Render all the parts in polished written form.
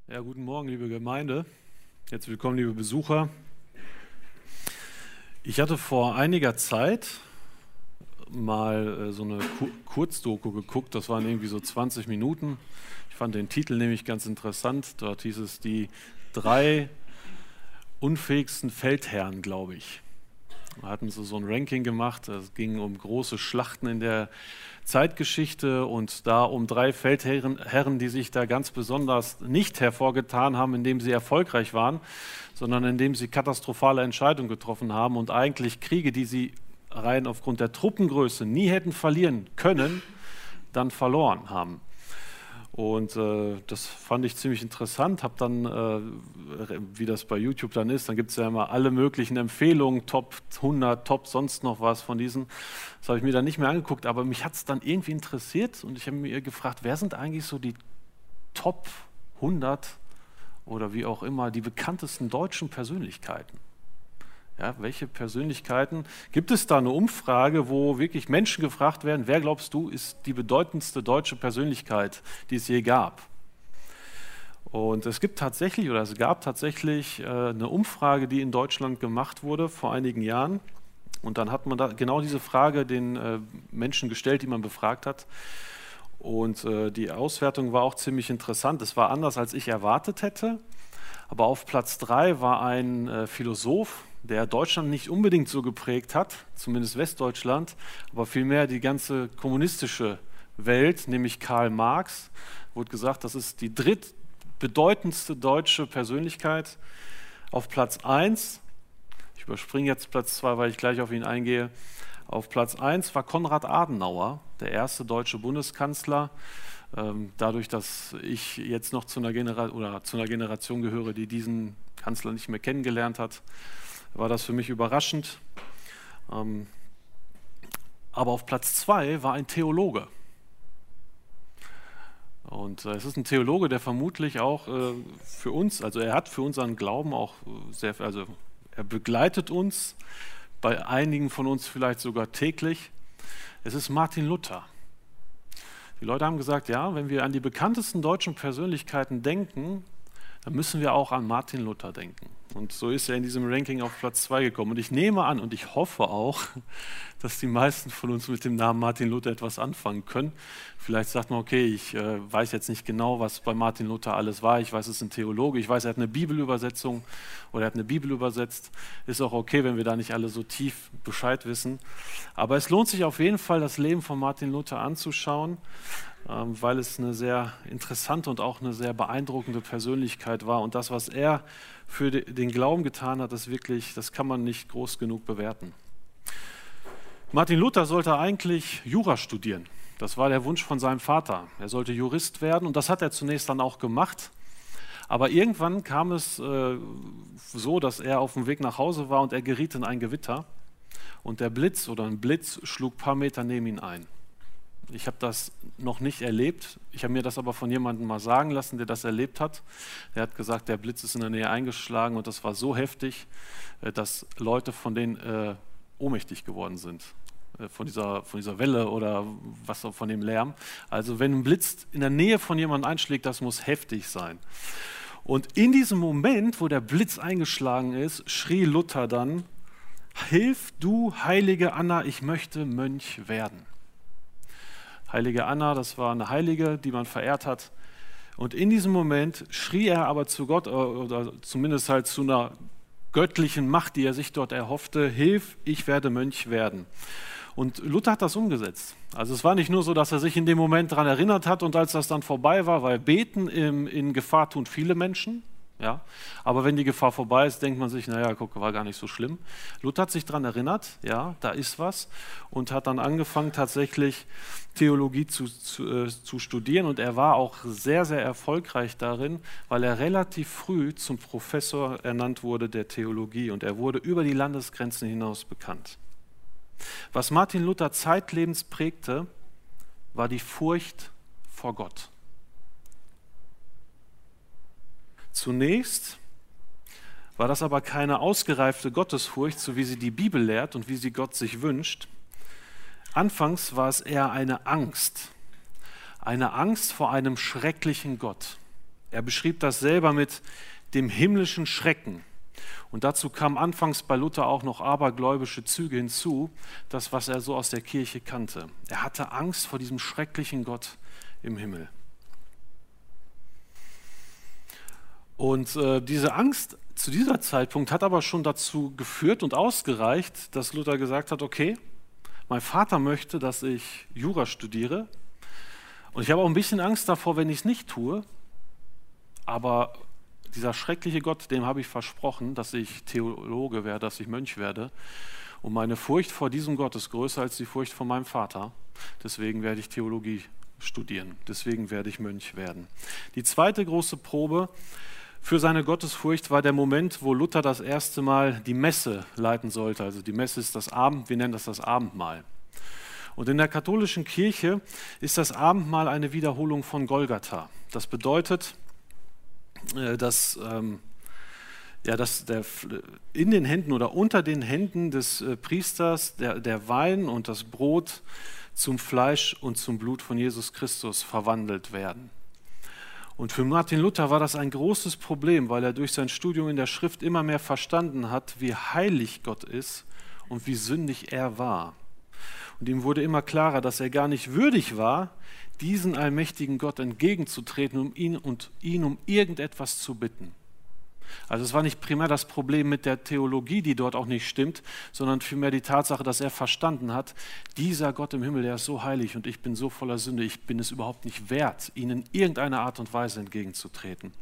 Ja, guten Morgen, liebe Gemeinde. Herzlich willkommen, liebe Besucher. Ich hatte vor einiger Zeit mal so eine Kurzdoku geguckt, das waren irgendwie so 20 Minuten. Ich fand den Titel nämlich ganz interessant. Dort hieß es die 3 unfähigsten Feldherren, glaube ich. Da hatten sie so ein Ranking gemacht, es ging um große Schlachten in der Zeitgeschichte und da um 3 Feldherren, die sich da ganz besonders nicht hervorgetan haben, indem sie erfolgreich waren, sondern indem sie katastrophale Entscheidungen getroffen haben und eigentlich Kriege, die sie rein aufgrund der Truppengröße nie hätten verlieren können, dann verloren haben. Und das fand ich ziemlich interessant, habe dann, wie das bei YouTube dann ist, dann gibt es ja immer alle möglichen Empfehlungen, Top 100, Top sonst noch was von diesen. Das habe ich mir dann nicht mehr angeguckt, aber mich hat es dann irgendwie interessiert und ich habe mir gefragt, wer sind eigentlich so die Top 100 oder wie auch immer, die bekanntesten deutschen Persönlichkeiten? Ja, welche Persönlichkeiten? Gibt es da eine Umfrage, wo wirklich Menschen gefragt werden, wer glaubst du ist die bedeutendste deutsche Persönlichkeit, die es je gab? Und es gab tatsächlich eine Umfrage, die in Deutschland gemacht wurde vor einigen Jahren. Und dann hat man da genau diese Frage den Menschen gestellt, die man befragt hat. Und die Auswertung war auch ziemlich interessant. Es war anders, als ich erwartet hätte. Aber auf Platz 3 war ein Philosoph, der Deutschland nicht unbedingt so geprägt hat, zumindest Westdeutschland, aber vielmehr die ganze kommunistische Welt, nämlich Karl Marx. Wurde gesagt, das ist die drittbedeutendste deutsche Persönlichkeit. Auf Platz 1, ich überspringe jetzt Platz 2, weil ich gleich auf ihn eingehe, auf Platz 1 war Konrad Adenauer, der erste deutsche Bundeskanzler. Dadurch, dass ich jetzt noch zu einer Generation gehöre, die diesen Kanzler nicht mehr kennengelernt hat, war das für mich überraschend. Aber auf Platz 2 war ein Theologe. Und es ist ein Theologe, der vermutlich auch für uns, also er hat für unseren Glauben auch also er begleitet uns, bei einigen von uns vielleicht sogar täglich. Es ist Martin Luther. Die Leute haben gesagt, ja, wenn wir an die bekanntesten deutschen Persönlichkeiten denken, dann müssen wir auch an Martin Luther denken. Und so ist er in diesem Ranking auf Platz 2 gekommen. Und ich nehme an und ich hoffe auch, dass die meisten von uns mit dem Namen Martin Luther etwas anfangen können. Vielleicht sagt man, okay, ich weiß jetzt nicht genau, was bei Martin Luther alles war. Ich weiß, es ist ein Theologe. Ich weiß, er hat eine Bibelübersetzung oder er hat eine Bibel übersetzt. Ist auch okay, wenn wir da nicht alle so tief Bescheid wissen. Aber es lohnt sich auf jeden Fall, das Leben von Martin Luther anzuschauen, weil es eine sehr interessante und auch eine sehr beeindruckende Persönlichkeit war. Und das, was er für den Glauben getan hat, das kann man nicht groß genug bewerten. Martin Luther sollte eigentlich Jura studieren. Das war der Wunsch von seinem Vater. Er sollte Jurist werden und das hat er zunächst dann auch gemacht. Aber irgendwann kam es so, dass er auf dem Weg nach Hause war und er geriet in ein Gewitter. Und ein Blitz schlug ein paar Meter neben ihn ein. Ich habe das noch nicht erlebt. Ich habe mir das aber von jemandem mal sagen lassen, der das erlebt hat. Der hat gesagt, der Blitz ist in der Nähe eingeschlagen und das war so heftig, dass Leute von denen ohnmächtig geworden sind. Von dieser Welle oder was auch von dem Lärm. Also wenn ein Blitz in der Nähe von jemandem einschlägt, das muss heftig sein. Und in diesem Moment, wo der Blitz eingeschlagen ist, schrie Luther dann: Hilf du, heilige Anna, ich möchte Mönch werden. Heilige Anna, das war eine Heilige, die man verehrt hat. Und in diesem Moment schrie er aber zu Gott, oder zumindest halt zu einer göttlichen Macht, die er sich dort erhoffte: Hilf, ich werde Mönch werden. Und Luther hat das umgesetzt. Also es war nicht nur so, dass er sich in dem Moment daran erinnert hat und als das dann vorbei war, weil beten in Gefahr tun viele Menschen. Ja, aber wenn die Gefahr vorbei ist, denkt man sich, naja, guck, war gar nicht so schlimm. Luther hat sich daran erinnert, ja, da ist was, und hat dann angefangen, tatsächlich Theologie zu studieren. Und er war auch sehr, sehr erfolgreich darin, weil er relativ früh zum Professor ernannt wurde der Theologie. Und er wurde über die Landesgrenzen hinaus bekannt. Was Martin Luther zeitlebens prägte, war die Furcht vor Gott. Zunächst war das aber keine ausgereifte Gottesfurcht, so wie sie die Bibel lehrt und wie sie Gott sich wünscht. Anfangs war es eher eine Angst vor einem schrecklichen Gott. Er beschrieb das selber mit dem himmlischen Schrecken. Und dazu kamen anfangs bei Luther auch noch abergläubische Züge hinzu, das, was er so aus der Kirche kannte. Er hatte Angst vor diesem schrecklichen Gott im Himmel. Und diese Angst zu dieser Zeitpunkt hat aber schon dazu geführt und ausgereicht, dass Luther gesagt hat, okay, mein Vater möchte, dass ich Jura studiere und ich habe auch ein bisschen Angst davor, wenn ich es nicht tue, aber dieser schreckliche Gott, dem habe ich versprochen, dass ich Theologe werde, dass ich Mönch werde und meine Furcht vor diesem Gott ist größer als die Furcht vor meinem Vater, deswegen werde ich Theologie studieren, deswegen werde ich Mönch werden. Die zweite große Probe für seine Gottesfurcht war der Moment, wo Luther das erste Mal die Messe leiten sollte. Also die Messe ist wir nennen das Abendmahl. Und in der katholischen Kirche ist das Abendmahl eine Wiederholung von Golgatha. Das bedeutet, dass in den Händen oder unter den Händen des Priesters der Wein und das Brot zum Fleisch und zum Blut von Jesus Christus verwandelt werden. Und für Martin Luther war das ein großes Problem, weil er durch sein Studium in der Schrift immer mehr verstanden hat, wie heilig Gott ist und wie sündig er war. Und ihm wurde immer klarer, dass er gar nicht würdig war, diesen allmächtigen Gott entgegenzutreten, um ihn um irgendetwas zu bitten. Also es war nicht primär das Problem mit der Theologie, die dort auch nicht stimmt, sondern vielmehr die Tatsache, dass er verstanden hat, dieser Gott im Himmel, der ist so heilig und ich bin so voller Sünde, ich bin es überhaupt nicht wert, ihm in irgendeiner Art und Weise entgegenzutreten.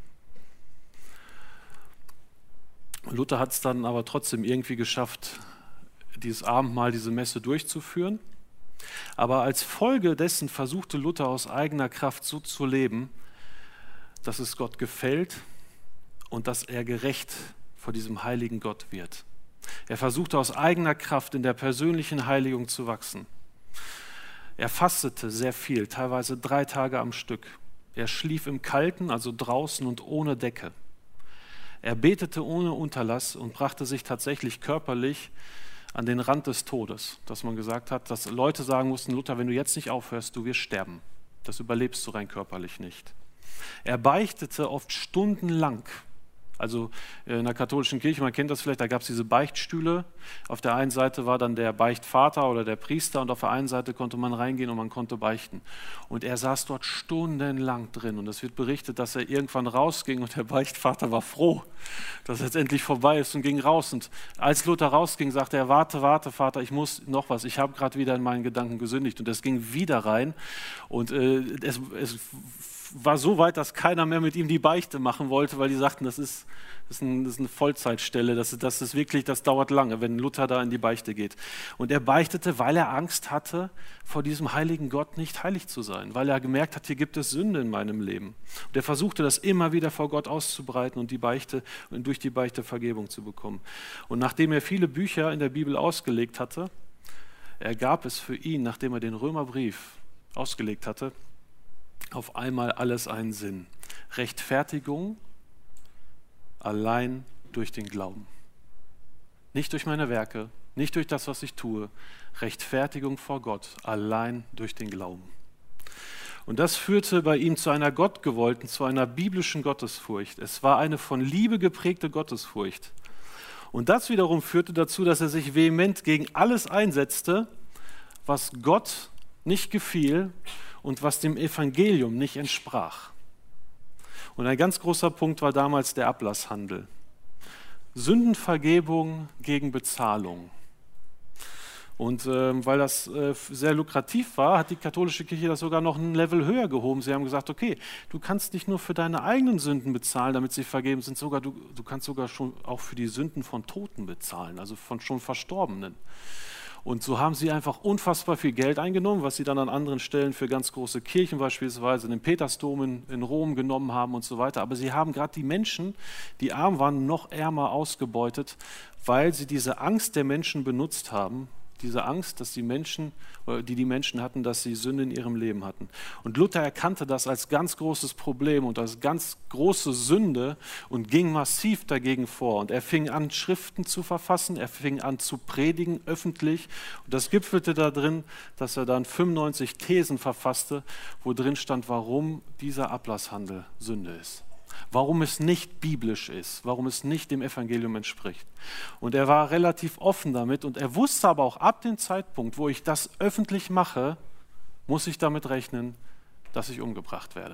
Luther hat es dann aber trotzdem irgendwie geschafft, dieses Abendmahl, diese Messe durchzuführen. Aber als Folge dessen versuchte Luther aus eigener Kraft so zu leben, dass es Gott gefällt und dass er gerecht vor diesem heiligen Gott wird. Er versuchte aus eigener Kraft in der persönlichen Heiligung zu wachsen. Er fastete sehr viel, teilweise 3 Tage am Stück. Er schlief im Kalten, also draußen und ohne Decke. Er betete ohne Unterlass und brachte sich tatsächlich körperlich an den Rand des Todes, dass man gesagt hat, dass Leute sagen mussten, Luther, wenn du jetzt nicht aufhörst, du wirst sterben. Das überlebst du rein körperlich nicht. Er beichtete oft stundenlang. Also in der katholischen Kirche, man kennt das vielleicht, da gab es diese Beichtstühle. Auf der einen Seite war dann der Beichtvater oder der Priester und auf der einen Seite konnte man reingehen und man konnte beichten. Und er saß dort stundenlang drin und es wird berichtet, dass er irgendwann rausging und der Beichtvater war froh, dass es jetzt endlich vorbei ist und ging raus. Und als Luther rausging, sagte er, warte, Vater, ich muss noch was, ich habe gerade wieder in meinen Gedanken gesündigt. Und es ging wieder rein und es war so weit, dass keiner mehr mit ihm die Beichte machen wollte, weil die sagten, das ist eine Vollzeitstelle, das dauert lange, wenn Luther da in die Beichte geht. Und er beichtete, weil er Angst hatte, vor diesem heiligen Gott nicht heilig zu sein, weil er gemerkt hat, hier gibt es Sünde in meinem Leben. Und er versuchte das immer wieder vor Gott auszubreiten und durch die Beichte Vergebung zu bekommen. Und nachdem er viele Bücher in der Bibel ausgelegt hatte, ergab es für ihn, nachdem er den Römerbrief ausgelegt hatte, auf einmal alles einen Sinn. Rechtfertigung allein durch den Glauben. Nicht durch meine Werke, nicht durch das, was ich tue. Rechtfertigung vor Gott allein durch den Glauben. Und das führte bei ihm zu einer gottgewollten, zu einer biblischen Gottesfurcht. Es war eine von Liebe geprägte Gottesfurcht. Und das wiederum führte dazu, dass er sich vehement gegen alles einsetzte, was Gott nicht gefiel und was dem Evangelium nicht entsprach. Und ein ganz großer Punkt war damals der Ablasshandel. Sündenvergebung gegen Bezahlung. Und weil das sehr lukrativ war, hat die katholische Kirche das sogar noch ein Level höher gehoben. Sie haben gesagt, okay, du kannst nicht nur für deine eigenen Sünden bezahlen, damit sie vergeben sind, du kannst sogar schon auch für die Sünden von Toten bezahlen, also von schon Verstorbenen. Und so haben sie einfach unfassbar viel Geld eingenommen, was sie dann an anderen Stellen für ganz große Kirchen, beispielsweise den Petersdom in Rom genommen haben und so weiter. Aber sie haben gerade die Menschen, die arm waren, noch ärmer ausgebeutet, weil sie diese Angst der Menschen benutzt haben, diese Angst, dass die Menschen hatten, dass sie Sünde in ihrem Leben hatten. Und Luther erkannte das als ganz großes Problem und als ganz große Sünde und ging massiv dagegen vor. Und er fing an, Schriften zu verfassen, er fing an zu predigen, öffentlich. Und das gipfelte darin, dass er dann 95 Thesen verfasste, wo drin stand, warum dieser Ablasshandel Sünde ist. warum es nicht biblisch ist, warum es nicht dem Evangelium entspricht. Und er war relativ offen damit und er wusste aber auch, ab dem Zeitpunkt, wo ich das öffentlich mache, muss ich damit rechnen, dass ich umgebracht werde.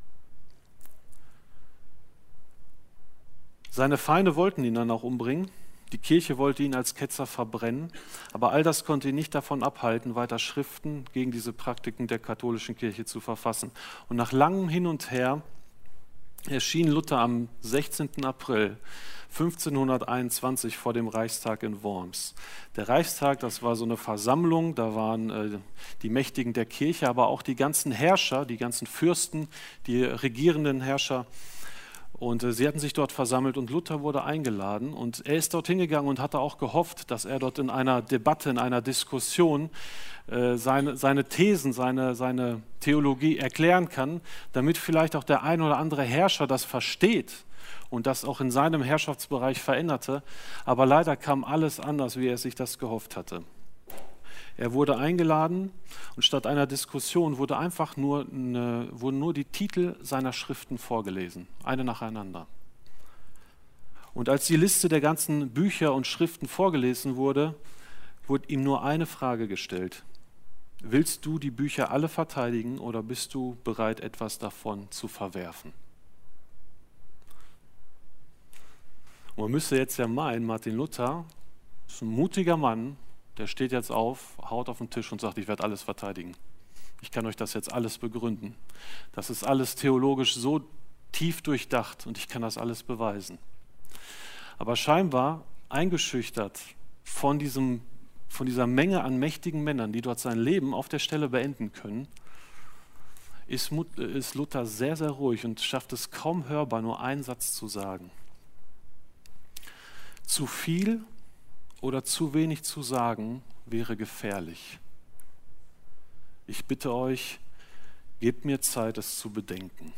Seine Feinde wollten ihn dann auch umbringen. Die Kirche wollte ihn als Ketzer verbrennen, aber all das konnte ihn nicht davon abhalten, weiter Schriften gegen diese Praktiken der katholischen Kirche zu verfassen. Und nach langem Hin und Her erschien Luther am 16. April 1521 vor dem Reichstag in Worms. Der Reichstag, das war so eine Versammlung, da waren die Mächtigen der Kirche, aber auch die ganzen Herrscher, die ganzen Fürsten, die regierenden Herrscher. Und sie hatten sich dort versammelt und Luther wurde eingeladen und er ist dorthin gegangen und hatte auch gehofft, dass er dort in einer Debatte, in einer Diskussion seine Thesen, seine Theologie erklären kann, damit vielleicht auch der ein oder andere Herrscher das versteht und das auch in seinem Herrschaftsbereich veränderte. Aber leider kam alles anders, wie er sich das gehofft hatte. Er wurde eingeladen und statt einer Diskussion wurden nur die Titel seiner Schriften vorgelesen, eine nacheinander. Und als die Liste der ganzen Bücher und Schriften vorgelesen wurde, wurde ihm nur eine Frage gestellt. Willst du die Bücher alle verteidigen oder bist du bereit, etwas davon zu verwerfen? Und man müsste jetzt ja meinen, Martin Luther ist ein mutiger Mann, der steht jetzt auf, haut auf den Tisch und sagt, ich werde alles verteidigen. Ich kann euch das jetzt alles begründen. Das ist alles theologisch so tief durchdacht und ich kann das alles beweisen. Aber scheinbar eingeschüchtert von dieser Menge an mächtigen Männern, die dort sein Leben auf der Stelle beenden können, ist Luther sehr, sehr ruhig und schafft es kaum hörbar, nur einen Satz zu sagen. Zu viel oder zu wenig zu sagen, wäre gefährlich. Ich bitte euch, gebt mir Zeit, es zu bedenken.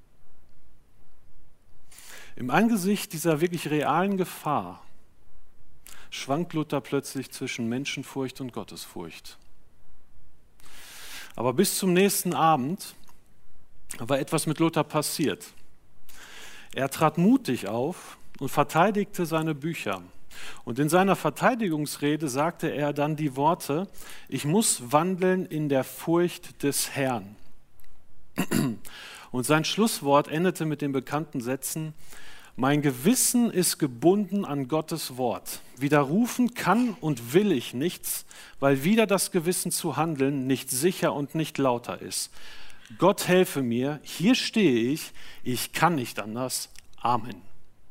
Im Angesicht dieser wirklich realen Gefahr schwankt Luther plötzlich zwischen Menschenfurcht und Gottesfurcht. Aber bis zum nächsten Abend war etwas mit Luther passiert. Er trat mutig auf und verteidigte seine Bücher. Und in seiner Verteidigungsrede sagte er dann die Worte, ich muss wandeln in der Furcht des Herrn. Und sein Schlusswort endete mit den bekannten Sätzen, mein Gewissen ist gebunden an Gottes Wort. Widerrufen kann und will ich nichts, weil wider das Gewissen zu handeln nicht sicher und nicht lauter ist. Gott helfe mir, hier stehe ich kann nicht anders. Amen.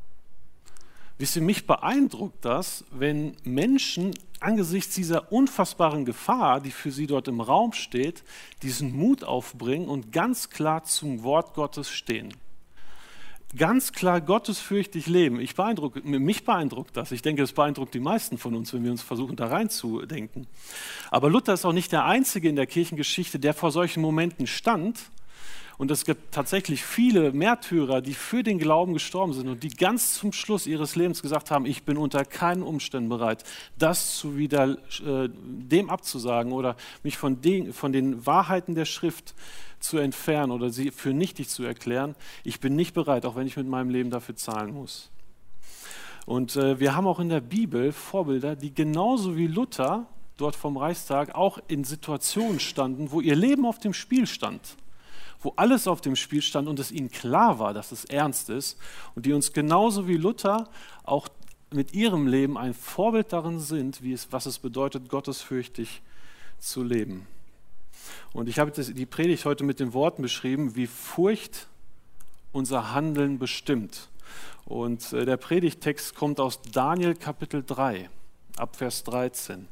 Wisst ihr, mich beeindruckt das, wenn Menschen angesichts dieser unfassbaren Gefahr, die für sie dort im Raum steht, diesen Mut aufbringen und ganz klar zum Wort Gottes stehen. Ganz klar gottesfürchtig leben. Mich beeindruckt das. Ich denke, es beeindruckt die meisten von uns, wenn wir uns versuchen, da reinzudenken. Aber Luther ist auch nicht der Einzige in der Kirchengeschichte, der vor solchen Momenten stand. Und es gibt tatsächlich viele Märtyrer, die für den Glauben gestorben sind und die ganz zum Schluss ihres Lebens gesagt haben, ich bin unter keinen Umständen bereit, das dem abzusagen oder mich von den Wahrheiten der Schrift zu entfernen oder sie für nichtig zu erklären. Ich bin nicht bereit, auch wenn ich mit meinem Leben dafür zahlen muss. Und wir haben auch in der Bibel Vorbilder, die genauso wie Luther dort vom Reichstag auch in Situationen standen, wo ihr Leben auf dem Spiel stand. Wo alles auf dem Spiel stand und es ihnen klar war, dass es ernst ist und die uns genauso wie Luther auch mit ihrem Leben ein Vorbild darin sind, was es bedeutet, gottesfürchtig zu leben. Und ich habe die Predigt heute mit den Worten beschrieben, wie Furcht unser Handeln bestimmt. Und der Predigttext kommt aus Daniel Kapitel 3, ab Vers 13.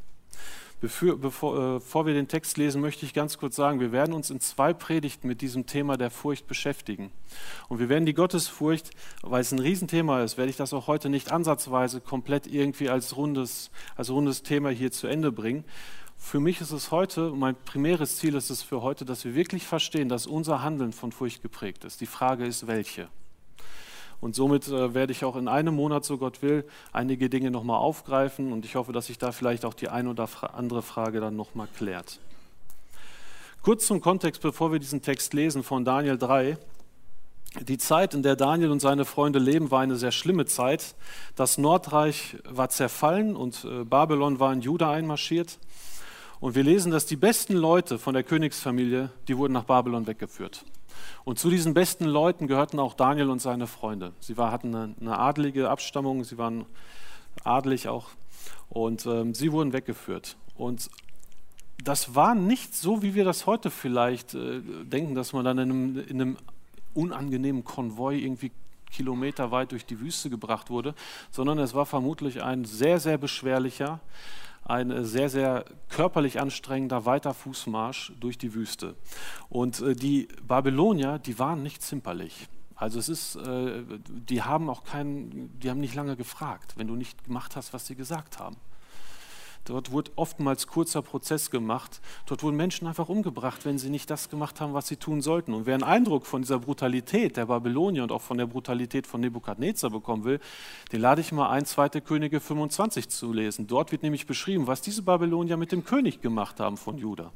Bevor wir den Text lesen, möchte ich ganz kurz sagen, wir werden uns in 2 Predigten mit diesem Thema der Furcht beschäftigen. Und wir werden die Gottesfurcht, weil es ein Riesenthema ist, werde ich das auch heute nicht ansatzweise komplett irgendwie als rundes Thema hier zu Ende bringen. Für mich ist es heute, mein primäres Ziel ist es für heute, dass wir wirklich verstehen, dass unser Handeln von Furcht geprägt ist. Die Frage ist, welche? Und somit werde ich auch in einem Monat, so Gott will, einige Dinge nochmal aufgreifen und ich hoffe, dass sich da vielleicht auch die eine oder andere Frage dann nochmal klärt. Kurz zum Kontext, bevor wir diesen Text lesen von Daniel 3. Die Zeit, in der Daniel und seine Freunde leben, war eine sehr schlimme Zeit. Das Nordreich war zerfallen und Babylon war in Juda einmarschiert. Und wir lesen, dass die besten Leute von der Königsfamilie, die wurden nach Babylon weggeführt. Und zu diesen besten Leuten gehörten auch Daniel und seine Freunde. Hatten eine adlige Abstammung, sie waren adelig auch und sie wurden weggeführt. Und das war nicht so, wie wir das heute vielleicht denken, dass man dann in einem unangenehmen Konvoi irgendwie kilometerweit durch die Wüste gebracht wurde, sondern es war vermutlich ein sehr, sehr beschwerlicher, ein sehr, sehr körperlich anstrengender weiter Fußmarsch durch die Wüste. Und die Babylonier, die waren nicht zimperlich. Also die haben nicht lange gefragt, wenn du nicht gemacht hast, was sie gesagt haben. Dort wurde oftmals kurzer Prozess gemacht. Dort wurden Menschen einfach umgebracht, wenn sie nicht das gemacht haben, was sie tun sollten. Und wer einen Eindruck von dieser Brutalität der Babylonier und auch von der Brutalität von Nebukadnezar bekommen will, den lade ich mal ein, 2. Könige 25 zu lesen. Dort wird nämlich beschrieben, was diese Babylonier mit dem König gemacht haben von Juda.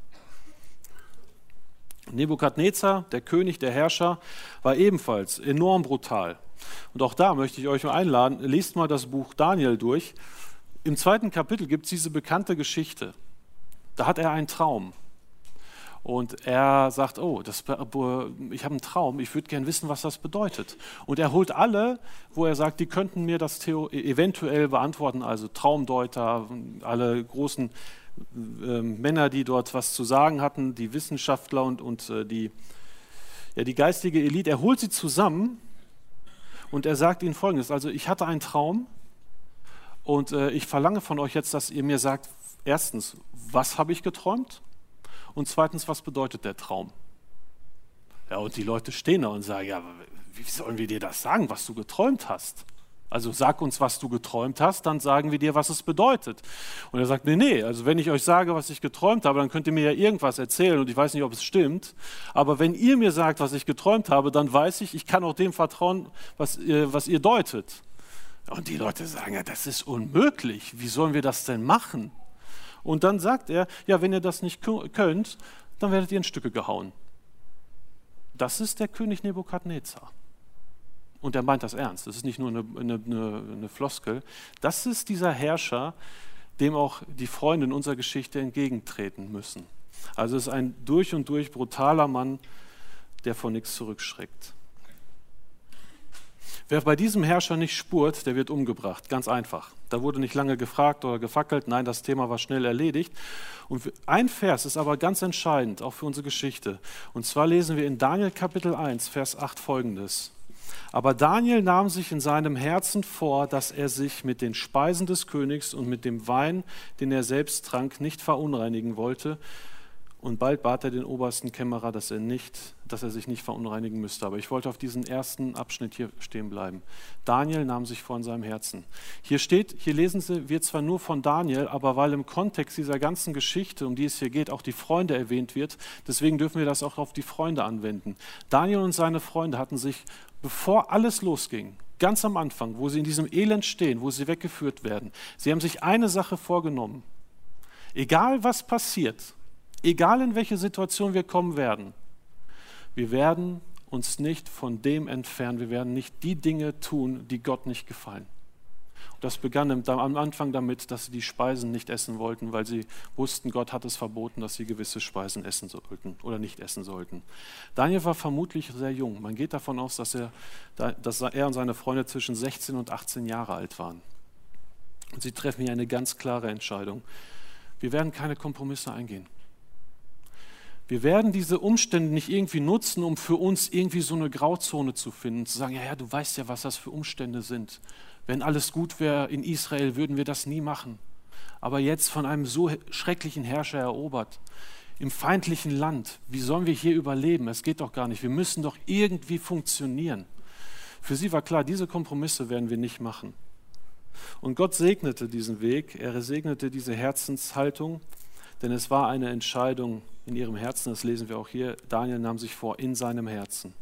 Nebukadnezar, der König, der Herrscher, war ebenfalls enorm brutal. Und auch da möchte ich euch mal einladen, lest mal das Buch Daniel durch. Im 2. Kapitel gibt es diese bekannte Geschichte. Da hat er einen Traum. Und er sagt, ich habe einen Traum, ich würde gerne wissen, was das bedeutet. Und er holt alle, wo er sagt, die könnten mir das eventuell beantworten, also Traumdeuter, alle großen Männer, die dort was zu sagen hatten, die Wissenschaftler und die geistige Elite. Er holt sie zusammen und er sagt ihnen Folgendes, also ich hatte einen Traum, und ich verlange von euch jetzt, dass ihr mir sagt, erstens, was habe ich geträumt? Und zweitens, was bedeutet der Traum? Ja, und die Leute stehen da und sagen, ja, wie sollen wir dir das sagen, was du geträumt hast? Also sag uns, was du geträumt hast, dann sagen wir dir, was es bedeutet. Und er sagt, nee, also wenn ich euch sage, was ich geträumt habe, dann könnt ihr mir ja irgendwas erzählen und ich weiß nicht, ob es stimmt. Aber wenn ihr mir sagt, was ich geträumt habe, dann weiß ich kann auch dem vertrauen, was ihr deutet. Und die Leute sagen, ja, das ist unmöglich, wie sollen wir das denn machen? Und dann sagt er, ja, wenn ihr das nicht könnt, dann werdet ihr in Stücke gehauen. Das ist der König Nebukadnezar. Und er meint das ernst, das ist nicht nur eine Floskel. Das ist dieser Herrscher, dem auch die Freunde in unserer Geschichte entgegentreten müssen. Also es ist ein durch und durch brutaler Mann, der vor nichts zurückschreckt. Wer bei diesem Herrscher nicht spurt, der wird umgebracht, ganz einfach. Da wurde nicht lange gefragt oder gefackelt, nein, das Thema war schnell erledigt. Und ein Vers ist aber ganz entscheidend, auch für unsere Geschichte. Und zwar lesen wir in Daniel Kapitel 1, Vers 8 folgendes. Aber Daniel nahm sich in seinem Herzen vor, dass er sich mit den Speisen des Königs und mit dem Wein, den er selbst trank, nicht verunreinigen wollte. Und bald bat er den obersten Kämmerer, dass er sich nicht verunreinigen müsste. Aber ich wollte auf diesen ersten Abschnitt hier stehen bleiben. Daniel nahm sich vor in seinem Herzen. Hier lesen wir zwar nur von Daniel, aber weil im Kontext dieser ganzen Geschichte, um die es hier geht, auch die Freunde erwähnt wird, deswegen dürfen wir das auch auf die Freunde anwenden. Daniel und seine Freunde hatten sich, bevor alles losging, ganz am Anfang, wo sie in diesem Elend stehen, wo sie weggeführt werden, sie haben sich eine Sache vorgenommen. Egal was passiert, egal in welche Situation wir kommen werden, wir werden uns nicht von dem entfernen, wir werden nicht die Dinge tun, die Gott nicht gefallen. Und das begann am Anfang damit, dass sie die Speisen nicht essen wollten, weil sie wussten, Gott hat es verboten, dass sie gewisse Speisen essen sollten oder nicht essen sollten. Daniel war vermutlich sehr jung. Man geht davon aus, dass er und seine Freunde zwischen 16 und 18 Jahre alt waren. Und sie treffen hier eine ganz klare Entscheidung. Wir werden keine Kompromisse eingehen. Wir werden diese Umstände nicht irgendwie nutzen, um für uns irgendwie so eine Grauzone zu finden, zu sagen, ja, du weißt ja, was das für Umstände sind. Wenn alles gut wäre in Israel, würden wir das nie machen. Aber jetzt von einem so schrecklichen Herrscher erobert, im feindlichen Land, wie sollen wir hier überleben? Es geht doch gar nicht, wir müssen doch irgendwie funktionieren. Für sie war klar, diese Kompromisse werden wir nicht machen. Und Gott segnete diesen Weg, er segnete diese Herzenshaltung, denn es war eine Entscheidung in ihrem Herzen, das lesen wir auch hier, Daniel nahm sich vor, in seinem Herzen.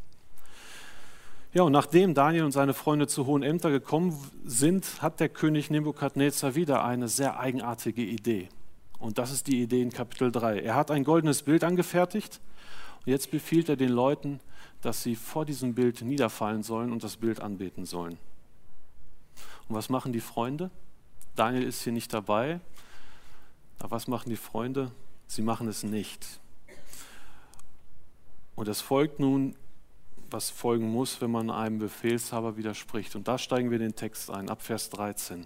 Ja, und nachdem Daniel und seine Freunde zu hohen Ämtern gekommen sind, hat der König Nebukadnezar wieder eine sehr eigenartige Idee. Und das ist die Idee in Kapitel 3. Er hat ein goldenes Bild angefertigt Und jetzt befiehlt er den Leuten, dass sie vor diesem Bild niederfallen sollen und das Bild anbeten sollen. Und was machen die Freunde? Daniel ist hier nicht dabei. Aber was machen die Freunde? Sie machen es nicht. Und es folgt nun, was folgen muss, wenn man einem Befehlshaber widerspricht. Und da steigen wir in den Text ein, ab Vers 13.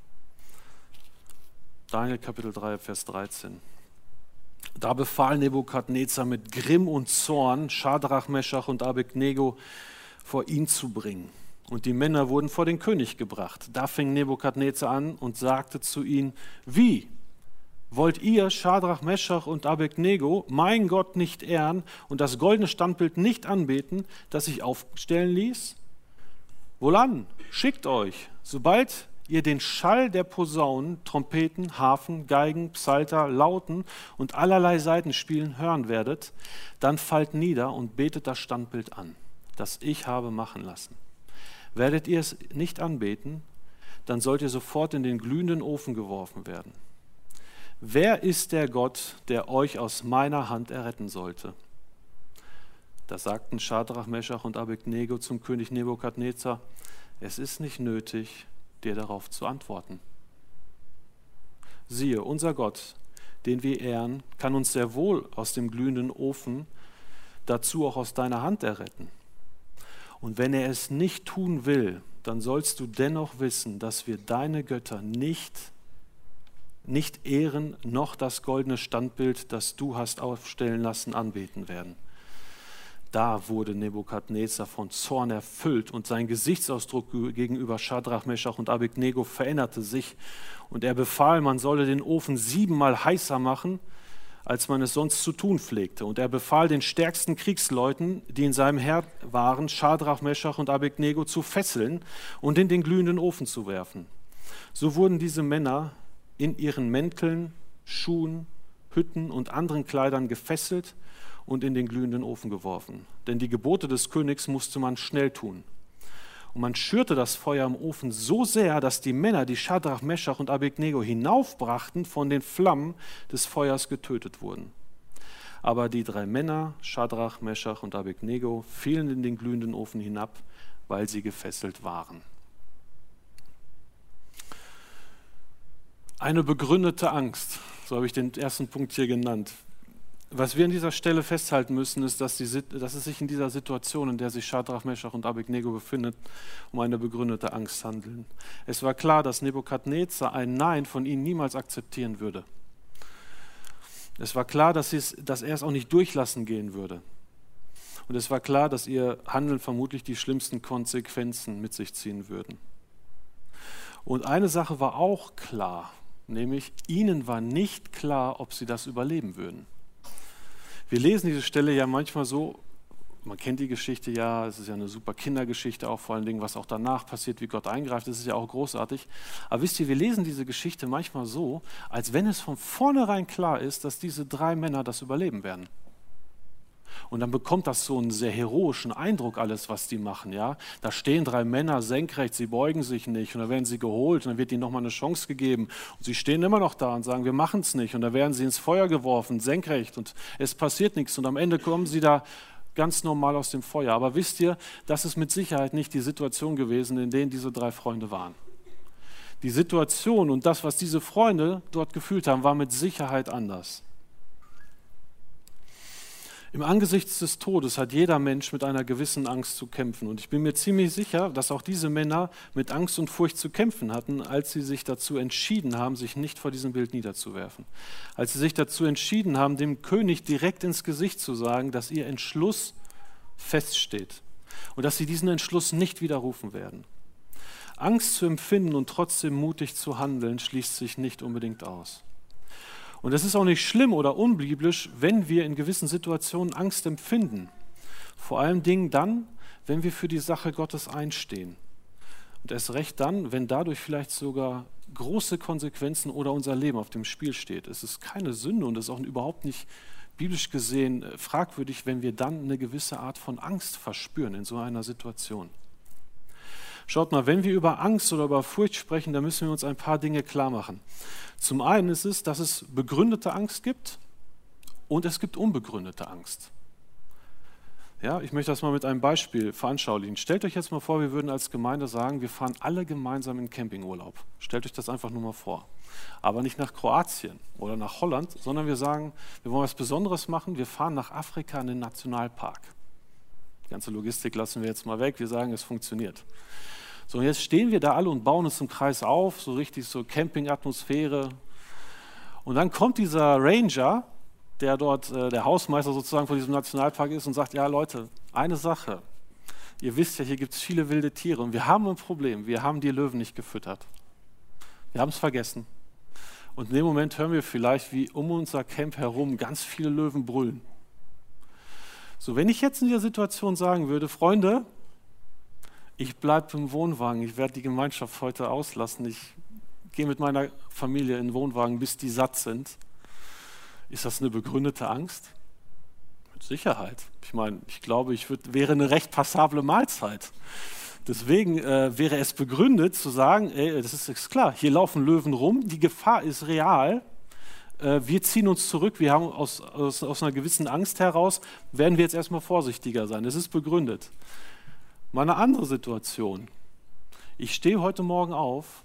Daniel Kapitel 3, Vers 13. Da befahl Nebukadnezar mit Grimm und Zorn, Schadrach, Meschach und Abednego vor ihn zu bringen. Und die Männer wurden vor den König gebracht. Da fing Nebukadnezar an und sagte zu ihnen: Wie? Wollt ihr, Schadrach, Meschach und Abednego, mein Gott nicht ehren und das goldene Standbild nicht anbeten, das ich aufstellen ließ? Wohlan, schickt euch, sobald ihr den Schall der Posaunen, Trompeten, Harfen, Geigen, Psalter, Lauten und allerlei Saitenspielen hören werdet, dann fallt nieder und betet das Standbild an, das ich habe machen lassen. Werdet ihr es nicht anbeten, dann sollt ihr sofort in den glühenden Ofen geworfen werden. Wer ist der Gott, der euch aus meiner Hand erretten sollte? Da sagten Schadrach, Meschach und Abednego zum König Nebukadnezar: Es ist nicht nötig, dir darauf zu antworten. Siehe, unser Gott, den wir ehren, kann uns sehr wohl aus dem glühenden Ofen, dazu auch aus deiner Hand erretten. Und wenn er es nicht tun will, dann sollst du dennoch wissen, dass wir deine Götter nicht ehren, noch das goldene Standbild, das du hast aufstellen lassen, anbeten werden. Da wurde Nebukadnezar von Zorn erfüllt und sein Gesichtsausdruck gegenüber Schadrach, Meschach und Abednego veränderte sich. Und er befahl, man solle den Ofen 7-mal heißer machen, als man es sonst zu tun pflegte. Und er befahl den stärksten Kriegsleuten, die in seinem Heer waren, Schadrach, Meschach und Abednego zu fesseln und in den glühenden Ofen zu werfen. So wurden diese Männer in ihren Mänteln, Schuhen, Hütten und anderen Kleidern gefesselt und in den glühenden Ofen geworfen. Denn die Gebote des Königs musste man schnell tun. Und man schürte das Feuer im Ofen so sehr, dass die Männer, die Schadrach, Meschach und Abednego hinaufbrachten, von den Flammen des Feuers getötet wurden. Aber die 3 Männer, Schadrach, Meschach und Abednego, fielen in den glühenden Ofen hinab, weil sie gefesselt waren. Eine begründete Angst, so habe ich den ersten Punkt hier genannt. Was wir an dieser Stelle festhalten müssen, ist, dass es sich in dieser Situation, in der sich Schadrach, Meschach und Abednego befindet, um eine begründete Angst handelt. Es war klar, dass Nebukadnezar ein Nein von ihnen niemals akzeptieren würde. Es war klar, dass er es auch nicht durchlassen gehen würde. Und es war klar, dass ihr Handeln vermutlich die schlimmsten Konsequenzen mit sich ziehen würden. Und eine Sache war auch klar, nämlich ihnen war nicht klar, ob sie das überleben würden. Wir lesen diese Stelle ja manchmal so, man kennt die Geschichte ja, es ist ja eine super Kindergeschichte, auch vor allen Dingen, was auch danach passiert, wie Gott eingreift, das ist ja auch großartig. Aber wisst ihr, wir lesen diese Geschichte manchmal so, als wenn es von vornherein klar ist, dass diese 3 Männer das überleben werden. Und dann bekommt das so einen sehr heroischen Eindruck, alles, was die machen. Ja? Da stehen 3 Männer senkrecht, sie beugen sich nicht und dann werden sie geholt und dann wird ihnen nochmal eine Chance gegeben. Und sie stehen immer noch da und sagen, wir machen es nicht. Und dann werden sie ins Feuer geworfen, senkrecht und es passiert nichts. Und am Ende kommen sie da ganz normal aus dem Feuer. Aber wisst ihr, das ist mit Sicherheit nicht die Situation gewesen, in der diese 3 Freunde waren. Die Situation und das, was diese Freunde dort gefühlt haben, war mit Sicherheit anders. Im Angesicht des Todes hat jeder Mensch mit einer gewissen Angst zu kämpfen. Und ich bin mir ziemlich sicher, dass auch diese Männer mit Angst und Furcht zu kämpfen hatten, als sie sich dazu entschieden haben, sich nicht vor diesem Bild niederzuwerfen. Als sie sich dazu entschieden haben, dem König direkt ins Gesicht zu sagen, dass ihr Entschluss feststeht und dass sie diesen Entschluss nicht widerrufen werden. Angst zu empfinden und trotzdem mutig zu handeln, schließt sich nicht unbedingt aus. Und es ist auch nicht schlimm oder unbiblisch, wenn wir in gewissen Situationen Angst empfinden. Vor allen Dingen dann, wenn wir für die Sache Gottes einstehen. Und erst recht dann, wenn dadurch vielleicht sogar große Konsequenzen oder unser Leben auf dem Spiel steht. Es ist keine Sünde und es ist auch überhaupt nicht biblisch gesehen fragwürdig, wenn wir dann eine gewisse Art von Angst verspüren in so einer Situation. Schaut mal, wenn wir über Angst oder über Furcht sprechen, dann müssen wir uns ein paar Dinge klar machen. Zum einen ist es, dass es begründete Angst gibt und es gibt unbegründete Angst. Ja, ich möchte das mal mit einem Beispiel veranschaulichen. Stellt euch jetzt mal vor, wir würden als Gemeinde sagen, wir fahren alle gemeinsam in Campingurlaub. Stellt euch das einfach nur mal vor. Aber nicht nach Kroatien oder nach Holland, sondern wir sagen, wir wollen was Besonderes machen, wir fahren nach Afrika in den Nationalpark. Die ganze Logistik lassen wir jetzt mal weg, wir sagen, es funktioniert. So, und jetzt stehen wir da alle und bauen uns im Kreis auf, so richtig so Camping-Atmosphäre. Und dann kommt dieser Ranger, der dort der Hausmeister sozusagen von diesem Nationalpark ist und sagt, ja Leute, eine Sache, ihr wisst ja, hier gibt es viele wilde Tiere und wir haben ein Problem, wir haben die Löwen nicht gefüttert. Wir haben es vergessen. Und in dem Moment hören wir vielleicht, wie um unser Camp herum ganz viele Löwen brüllen. So, wenn ich jetzt in dieser Situation sagen würde, Freunde, ich bleibe im Wohnwagen, ich werde die Gemeinschaft heute auslassen, ich gehe mit meiner Familie in den Wohnwagen, bis die satt sind. Ist das eine begründete Angst? Mit Sicherheit. Ich meine, ich glaube, wäre eine recht passable Mahlzeit. Deswegen wäre es begründet zu sagen, ey, das ist klar, hier laufen Löwen rum, die Gefahr ist real, wir ziehen uns zurück, wir haben aus einer gewissen Angst heraus, werden wir jetzt erstmal vorsichtiger sein. Das ist begründet. Mal eine andere Situation. Ich stehe heute Morgen auf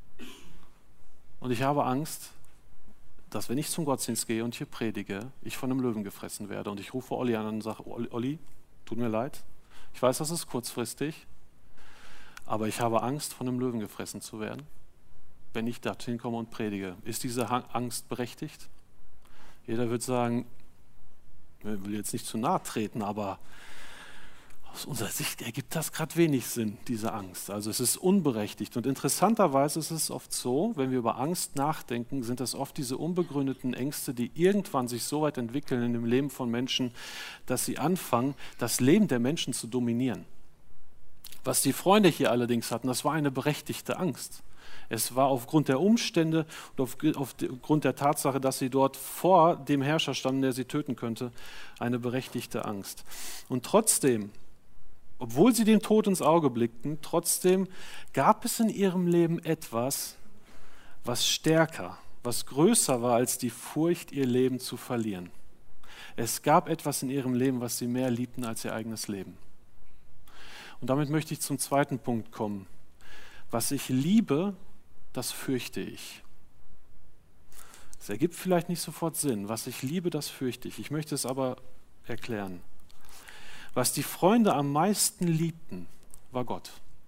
und ich habe Angst, dass wenn ich zum Gottesdienst gehe und hier predige, ich von einem Löwen gefressen werde. Und ich rufe Olli an und sage, Olli, tut mir leid, ich weiß, das ist kurzfristig, aber ich habe Angst, von einem Löwen gefressen zu werden, wenn ich dorthin komme und predige. Ist diese Angst berechtigt? Jeder wird sagen, ich will jetzt nicht zu nahe treten, aber aus unserer Sicht ergibt das gerade wenig Sinn, diese Angst. Also es ist unberechtigt. Und interessanterweise ist es oft so, wenn wir über Angst nachdenken, sind das oft diese unbegründeten Ängste, die irgendwann sich so weit entwickeln in dem Leben von Menschen, dass sie anfangen, das Leben der Menschen zu dominieren. Was die Freunde hier allerdings hatten, das war eine berechtigte Angst. Es war aufgrund der Umstände und aufgrund der Tatsache, dass sie dort vor dem Herrscher standen, der sie töten könnte, eine berechtigte Angst. Und trotzdem, obwohl sie dem Tod ins Auge blickten, trotzdem gab es in ihrem Leben etwas, was stärker, was größer war als die Furcht, ihr Leben zu verlieren. Es gab etwas in ihrem Leben, was sie mehr liebten als ihr eigenes Leben. Und damit möchte ich zum zweiten Punkt kommen. Was ich liebe, das fürchte ich. Es ergibt vielleicht nicht sofort Sinn. Was ich liebe, das fürchte ich. Ich möchte es aber erklären. Was die Freunde am meisten liebten, war Gott.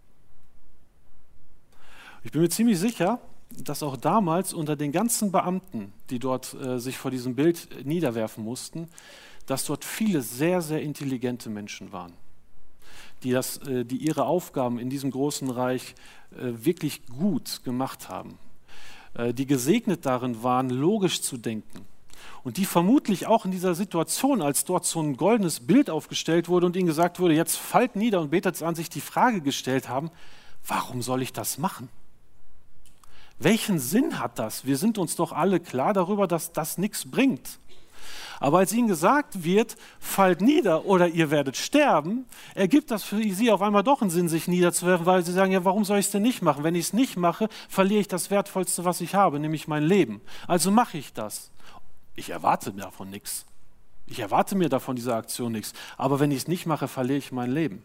Ich bin mir ziemlich sicher, dass auch damals unter den ganzen Beamten, die dort sich vor diesem Bild niederwerfen mussten, dass dort viele sehr, sehr intelligente Menschen waren, die ihre Aufgaben in diesem großen Reich wirklich gut gemacht haben, die gesegnet darin waren, logisch zu denken. Und die vermutlich auch in dieser Situation, als dort so ein goldenes Bild aufgestellt wurde und ihnen gesagt wurde, jetzt fallt nieder und betet an, sich die Frage gestellt haben, warum soll ich das machen? Welchen Sinn hat das? Wir sind uns doch alle klar darüber, dass das nichts bringt. Aber als ihnen gesagt wird, fallt nieder oder ihr werdet sterben, ergibt das für sie auf einmal doch einen Sinn, sich niederzuwerfen, weil sie sagen, ja, warum soll ich es denn nicht machen? Wenn ich es nicht mache, verliere ich das Wertvollste, was ich habe, nämlich mein Leben. Also mache ich das. Ich erwarte mir davon nichts. Ich erwarte mir davon dieser Aktion nichts. Aber wenn ich es nicht mache, verliere ich mein Leben.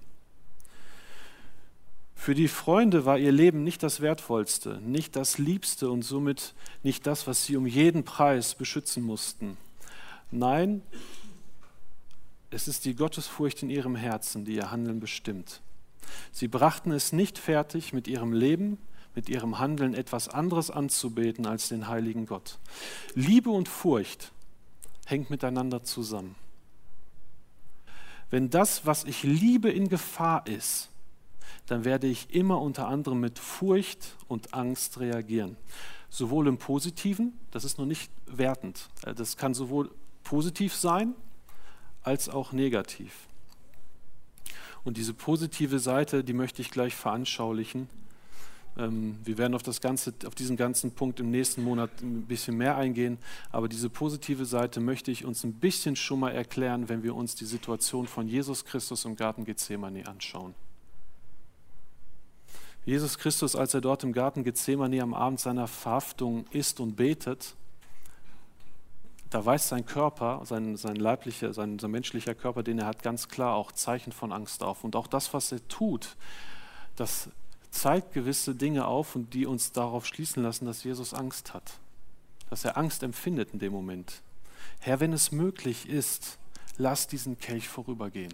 Für die Freunde war ihr Leben nicht das Wertvollste, nicht das Liebste und somit nicht das, was sie um jeden Preis beschützen mussten. Nein, es ist die Gottesfurcht in ihrem Herzen, die ihr Handeln bestimmt. Sie brachten es nicht fertig, mit ihrem Leben, mit ihrem Handeln etwas anderes anzubeten als den heiligen Gott. Liebe und Furcht hängt miteinander zusammen. Wenn das, was ich liebe, in Gefahr ist, dann werde ich immer unter anderem mit Furcht und Angst reagieren. Sowohl im Positiven, das ist noch nicht wertend, das kann sowohl positiv sein als auch negativ. Und diese positive Seite, die möchte ich gleich veranschaulichen. Wir werden auf diesen ganzen Punkt im nächsten Monat ein bisschen mehr eingehen, aber diese positive Seite möchte ich uns ein bisschen schon mal erklären, wenn wir uns die Situation von Jesus Christus im Garten Gethsemane anschauen. Jesus Christus, als er dort im Garten Gethsemane am Abend seiner Verhaftung isst und betet, da weist sein Körper, sein menschlicher Körper, den er hat, ganz klar auch Zeichen von Angst auf. Und auch das, was er tut, das zeigt gewisse Dinge auf, und die uns darauf schließen lassen, dass Jesus Angst hat. Dass er Angst empfindet in dem Moment. Herr, wenn es möglich ist, lass diesen Kelch vorübergehen.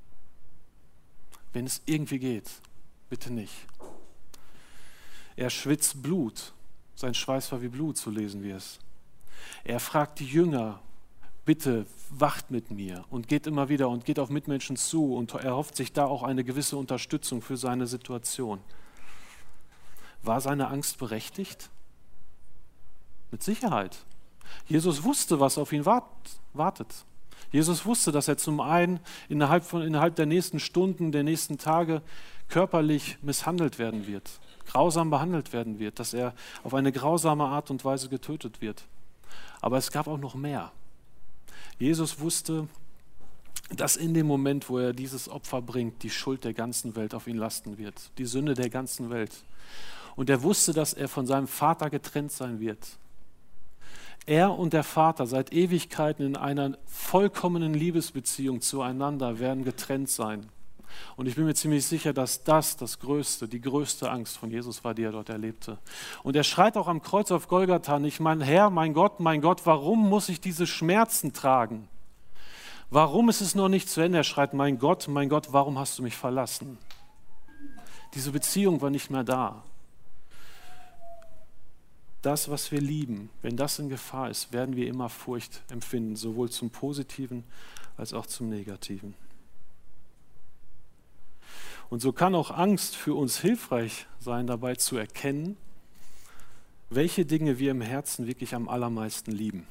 Wenn es irgendwie geht, bitte nicht. Er schwitzt Blut. Sein Schweiß war wie Blut, so lesen wir es. Er fragt die Jünger, bitte wacht mit mir, und geht immer wieder und geht auf Mitmenschen zu und erhofft sich da auch eine gewisse Unterstützung für seine Situation. War seine Angst berechtigt? Mit Sicherheit. Jesus wusste, was auf ihn wartet. Jesus wusste, dass er zum einen innerhalb der nächsten Stunden, der nächsten Tage körperlich misshandelt werden wird, grausam behandelt werden wird, dass er auf eine grausame Art und Weise getötet wird. Aber es gab auch noch mehr. Jesus wusste, dass in dem Moment, wo er dieses Opfer bringt, die Schuld der ganzen Welt auf ihn lasten wird, die Sünde der ganzen Welt. Und er wusste, dass er von seinem Vater getrennt sein wird. Er und der Vater seit Ewigkeiten in einer vollkommenen Liebesbeziehung zueinander werden getrennt sein. Und ich bin mir ziemlich sicher, dass die größte Angst von Jesus war, die er dort erlebte. Und er schreit auch am Kreuz auf Golgatha nicht, mein Herr, mein Gott, warum muss ich diese Schmerzen tragen? Warum ist es noch nicht zu Ende? Er schreit, mein Gott, warum hast du mich verlassen? Diese Beziehung war nicht mehr da. Das, was wir lieben, wenn das in Gefahr ist, werden wir immer Furcht empfinden, sowohl zum Positiven als auch zum Negativen. Und so kann auch Angst für uns hilfreich sein, dabei zu erkennen, welche Dinge wir im Herzen wirklich am allermeisten lieben.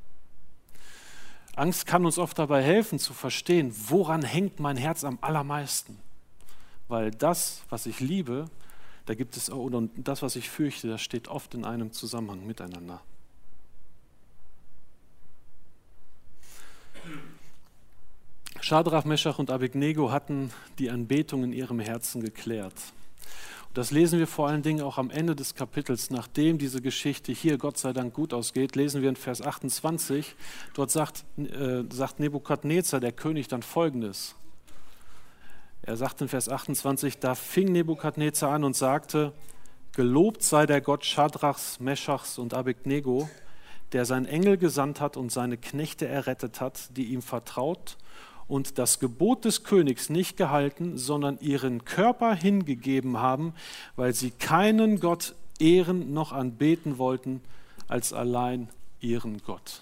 Angst kann uns oft dabei helfen zu verstehen, woran hängt mein Herz am allermeisten. Weil das, was ich liebe, da gibt es auch, und das, was ich fürchte, das steht oft in einem Zusammenhang miteinander. Schadrach, Meschach und Abednego hatten die Anbetung in ihrem Herzen geklärt. Und das lesen wir vor allen Dingen auch am Ende des Kapitels, nachdem diese Geschichte hier Gott sei Dank gut ausgeht, lesen wir in Vers 28, dort sagt Nebukadnezar, der König, dann Folgendes. Er sagt in Vers 28, da fing Nebukadnezar an und sagte, gelobt sei der Gott Schadrachs, Meschachs und Abednego, der seinen Engel gesandt hat und seine Knechte errettet hat, die ihm vertraut und das Gebot des Königs nicht gehalten, sondern ihren Körper hingegeben haben, weil sie keinen Gott ehren noch anbeten wollten, als allein ihren Gott.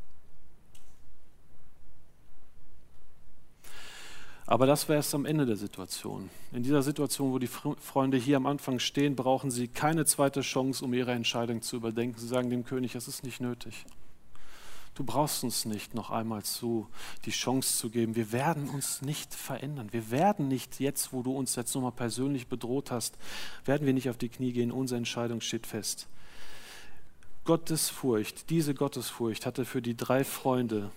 Aber das war erst am Ende der Situation. In dieser Situation, wo die Freunde hier am Anfang stehen, brauchen sie keine zweite Chance, um ihre Entscheidung zu überdenken. Sie sagen dem König, es ist nicht nötig. Du brauchst uns nicht noch einmal die Chance zu geben. Wir werden uns nicht verändern. Wir werden nicht jetzt, wo du uns jetzt nochmal persönlich bedroht hast, werden wir nicht auf die Knie gehen. Unsere Entscheidung steht fest. Diese Gottesfurcht hatte für die 3 Freunde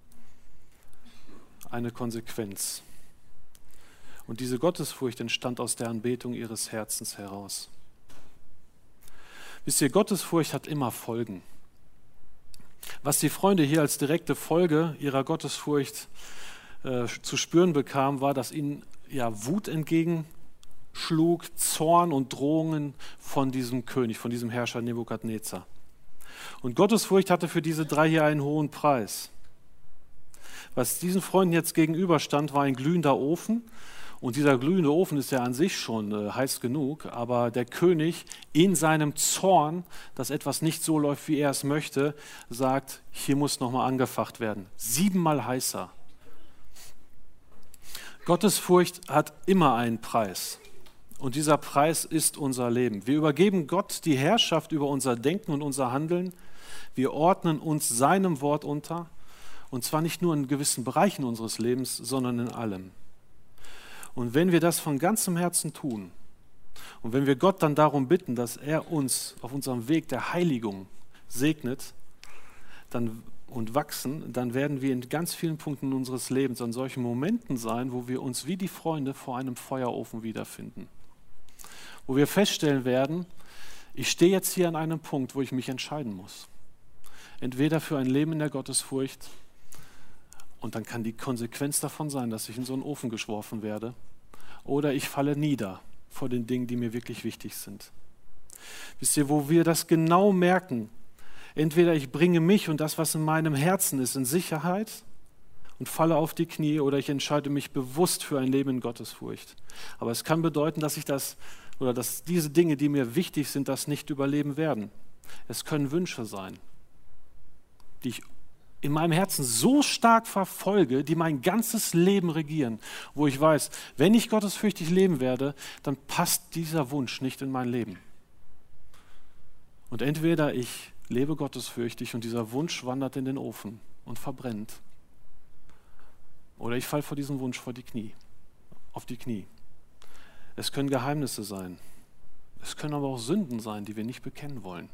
eine Konsequenz. Und diese Gottesfurcht entstand aus der Anbetung ihres Herzens heraus. Wisst ihr, Gottesfurcht hat immer Folgen. Was die Freunde hier als direkte Folge ihrer Gottesfurcht zu spüren bekamen, war, dass ihnen Wut entgegenschlug, Zorn und Drohungen von diesem König, von diesem Herrscher Nebukadnezar. Und Gottesfurcht hatte für diese 3 hier einen hohen Preis. Was diesen Freunden jetzt gegenüberstand, war ein glühender Ofen. Und dieser glühende Ofen ist ja an sich schon heiß genug, aber der König in seinem Zorn, dass etwas nicht so läuft, wie er es möchte, sagt, hier muss nochmal angefacht werden. 7-mal heißer. Gottesfurcht hat immer einen Preis. Und dieser Preis ist unser Leben. Wir übergeben Gott die Herrschaft über unser Denken und unser Handeln. Wir ordnen uns seinem Wort unter. Und zwar nicht nur in gewissen Bereichen unseres Lebens, sondern in allem. Und wenn wir das von ganzem Herzen tun und wenn wir Gott dann darum bitten, dass er uns auf unserem Weg der Heiligung segnet und wachsen, dann werden wir in ganz vielen Punkten unseres Lebens an solchen Momenten sein, wo wir uns wie die Freunde vor einem Feuerofen wiederfinden. Wo wir feststellen werden, ich stehe jetzt hier an einem Punkt, wo ich mich entscheiden muss. Entweder für ein Leben in der Gottesfurcht, und dann kann die Konsequenz davon sein, dass ich in so einen Ofen geschworfen werde, oder ich falle nieder vor den Dingen, die mir wirklich wichtig sind. Wisst ihr, wo wir das genau merken? Entweder ich bringe mich und das, was in meinem Herzen ist, in Sicherheit und falle auf die Knie, oder ich entscheide mich bewusst für ein Leben in Gottesfurcht. Aber es kann bedeuten, dass dass diese Dinge, die mir wichtig sind, das nicht überleben werden. Es können Wünsche sein, die ich in meinem Herzen so stark verfolge, die mein ganzes Leben regieren, wo ich weiß, wenn ich gottesfürchtig leben werde, dann passt dieser Wunsch nicht in mein Leben. Und entweder ich lebe gottesfürchtig und dieser Wunsch wandert in den Ofen und verbrennt, oder ich falle vor diesem Wunsch auf die Knie. Es können Geheimnisse sein, es können aber auch Sünden sein, die wir nicht bekennen wollen.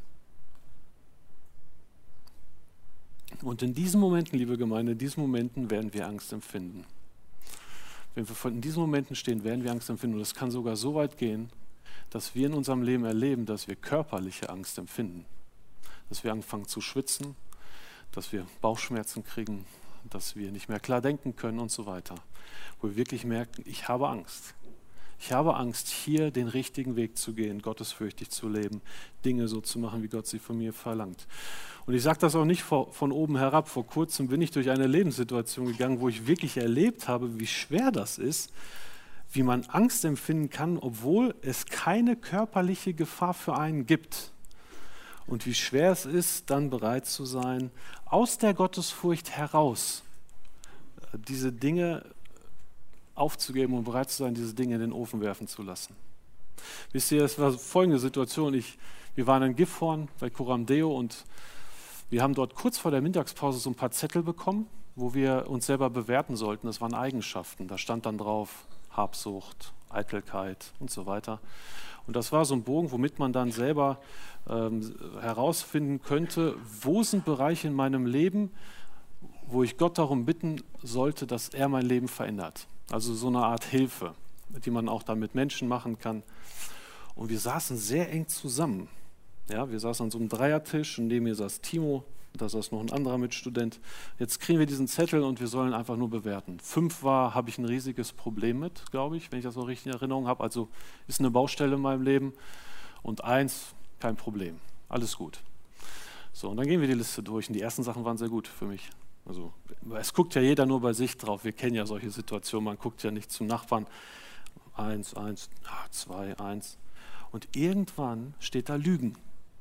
Und in diesen Momenten, liebe Gemeinde, in diesen Momenten werden wir Angst empfinden. Wenn wir in diesen Momenten stehen, werden wir Angst empfinden. Und es kann sogar so weit gehen, dass wir in unserem Leben erleben, dass wir körperliche Angst empfinden. Dass wir anfangen zu schwitzen, dass wir Bauchschmerzen kriegen, dass wir nicht mehr klar denken können und so weiter. Wo wir wirklich merken, ich habe Angst. Ich habe Angst, hier den richtigen Weg zu gehen, gottesfürchtig zu leben, Dinge so zu machen, wie Gott sie von mir verlangt. Und ich sage das auch nicht von oben herab. Vor kurzem bin ich durch eine Lebenssituation gegangen, wo ich wirklich erlebt habe, wie schwer das ist, wie man Angst empfinden kann, obwohl es keine körperliche Gefahr für einen gibt. Und wie schwer es ist, dann bereit zu sein, aus der Gottesfurcht heraus diese Dinge aufzugeben und bereit zu sein, diese Dinge in den Ofen werfen zu lassen. Wisst ihr, es war folgende Situation. Wir waren in Gifhorn bei Coram Deo und wir haben dort kurz vor der Mittagspause so ein paar Zettel bekommen, wo wir uns selber bewerten sollten. Das waren Eigenschaften. Da stand dann drauf Habsucht, Eitelkeit und so weiter. Und das war so ein Bogen, womit man dann selber herausfinden könnte, wo sind Bereiche in meinem Leben, wo ich Gott darum bitten sollte, dass er mein Leben verändert. Also so eine Art Hilfe, die man auch dann mit Menschen machen kann. Und wir saßen sehr eng zusammen. Ja, wir saßen an so einem Dreiertisch und neben mir saß Timo, da saß noch ein anderer Mitstudent. Jetzt kriegen wir diesen Zettel und wir sollen einfach nur bewerten. 5 habe ich ein riesiges Problem mit, glaube ich, wenn ich das so richtig in Erinnerung habe. Also ist eine Baustelle in meinem Leben. Und 1, kein Problem, alles gut. So, und dann gehen wir die Liste durch und die ersten Sachen waren sehr gut für mich. Also es guckt ja jeder nur bei sich drauf. Wir kennen ja solche Situationen. Man guckt ja nicht zum Nachbarn. 1, 2, 1. Und irgendwann steht da Lügen.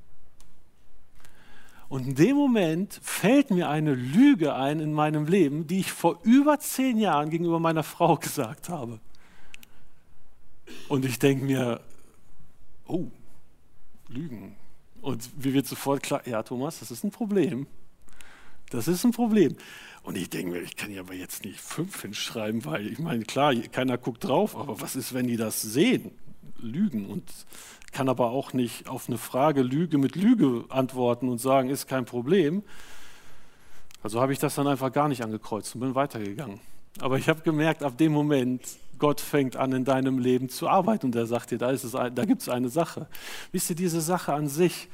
Und in dem Moment fällt mir eine Lüge ein in meinem Leben, die ich vor über 10 Jahren gegenüber meiner Frau gesagt habe. Und ich denke mir, oh, Lügen. Und mir wird sofort klar, ja Thomas, das ist ein Problem. Das ist ein Problem. Und ich denke mir, ich kann ja aber jetzt nicht 5 hinschreiben, weil ich meine, klar, keiner guckt drauf, aber was ist, wenn die das sehen? Lügen. Und kann aber auch nicht auf eine Frage Lüge mit Lüge antworten und sagen, ist kein Problem. Also habe ich das dann einfach gar nicht angekreuzt und bin weitergegangen. Aber ich habe gemerkt, ab dem Moment, Gott fängt an, in deinem Leben zu arbeiten und er sagt dir, da gibt es eine Sache. Wisst ihr, diese Sache an sich,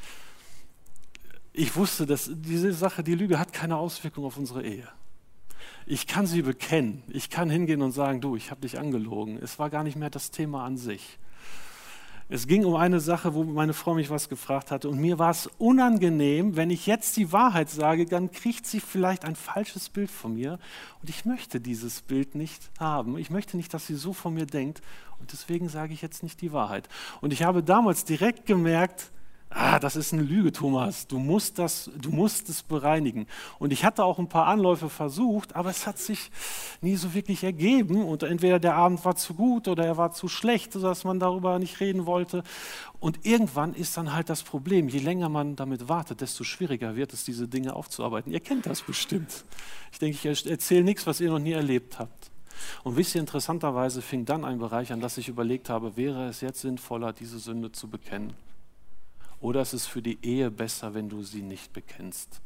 ich wusste, dass diese Sache, die Lüge, hat keine Auswirkung auf unsere Ehe. Ich kann sie bekennen. Ich kann hingehen und sagen, du, ich habe dich angelogen. Es war gar nicht mehr das Thema an sich. Es ging um eine Sache, wo meine Frau mich was gefragt hatte und mir war es unangenehm, wenn ich jetzt die Wahrheit sage, dann kriegt sie vielleicht ein falsches Bild von mir und ich möchte dieses Bild nicht haben. Ich möchte nicht, dass sie so von mir denkt und deswegen sage ich jetzt nicht die Wahrheit. Und ich habe damals direkt gemerkt, das ist eine Lüge, Thomas, du musst es bereinigen. Und ich hatte auch ein paar Anläufe versucht, aber es hat sich nie so wirklich ergeben. Und entweder der Abend war zu gut oder er war zu schlecht, sodass man darüber nicht reden wollte. Und irgendwann ist dann halt das Problem, je länger man damit wartet, desto schwieriger wird es, diese Dinge aufzuarbeiten. Ihr kennt das bestimmt. Ich denke, ich erzähle nichts, was ihr noch nie erlebt habt. Und wisst ihr, interessanterweise fing dann ein Bereich an, dass ich überlegt habe, wäre es jetzt sinnvoller, diese Sünde zu bekennen? Oder ist es für die Ehe besser, wenn du sie nicht bekennst?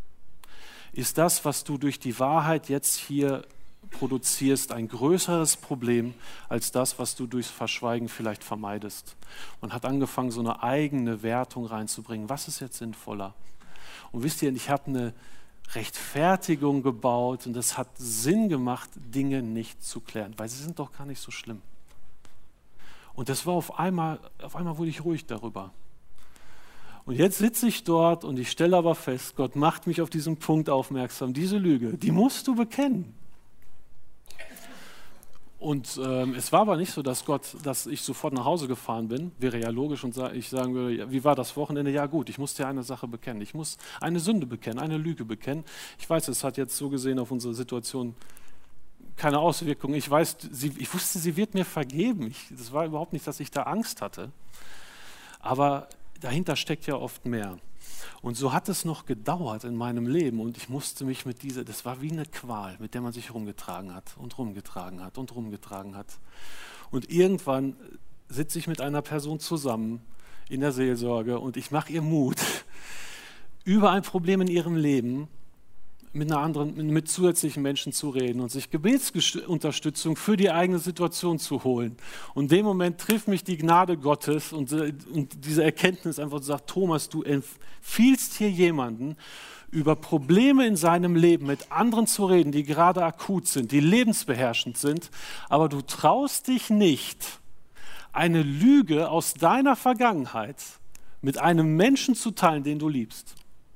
Ist das, was du durch die Wahrheit jetzt hier produzierst, ein größeres Problem als das, was du durchs Verschweigen vielleicht vermeidest? Und hat angefangen, so eine eigene Wertung reinzubringen. Was ist jetzt sinnvoller? Und wisst ihr, ich habe eine Rechtfertigung gebaut und es hat Sinn gemacht, Dinge nicht zu klären, weil sie sind doch gar nicht so schlimm. Und das war auf einmal wurde ich ruhig darüber. Und jetzt sitze ich dort und ich stelle aber fest, Gott macht mich auf diesen Punkt aufmerksam, diese Lüge, die musst du bekennen. Und es war aber nicht so, dass ich sofort nach Hause gefahren bin, wäre ja logisch, und ich sagen würde, ja, wie war das Wochenende? Ja gut, ich musste ja eine Sache bekennen, ich muss eine Sünde bekennen, eine Lüge bekennen. Ich weiß, es hat jetzt so gesehen auf unsere Situation keine Auswirkungen. Ich wusste, sie wird mir vergeben. Das war überhaupt nicht, dass ich da Angst hatte. Aber dahinter steckt ja oft mehr. Und so hat es noch gedauert in meinem Leben und ich musste mich das war wie eine Qual, mit der man sich rumgetragen hat und rumgetragen hat und rumgetragen hat. Und irgendwann sitze ich mit einer Person zusammen in der Seelsorge und ich mache ihr Mut, über ein Problem in ihrem Leben mit zusätzlichen Menschen zu reden und sich Gebetsunterstützung für die eigene Situation zu holen. Und in dem Moment trifft mich die Gnade Gottes und diese Erkenntnis einfach zu sagen, Thomas, du empfiehlst hier jemanden, über Probleme in seinem Leben mit anderen zu reden, die gerade akut sind, die lebensbeherrschend sind, aber du traust dich nicht, eine Lüge aus deiner Vergangenheit mit einem Menschen zu teilen, den du liebst.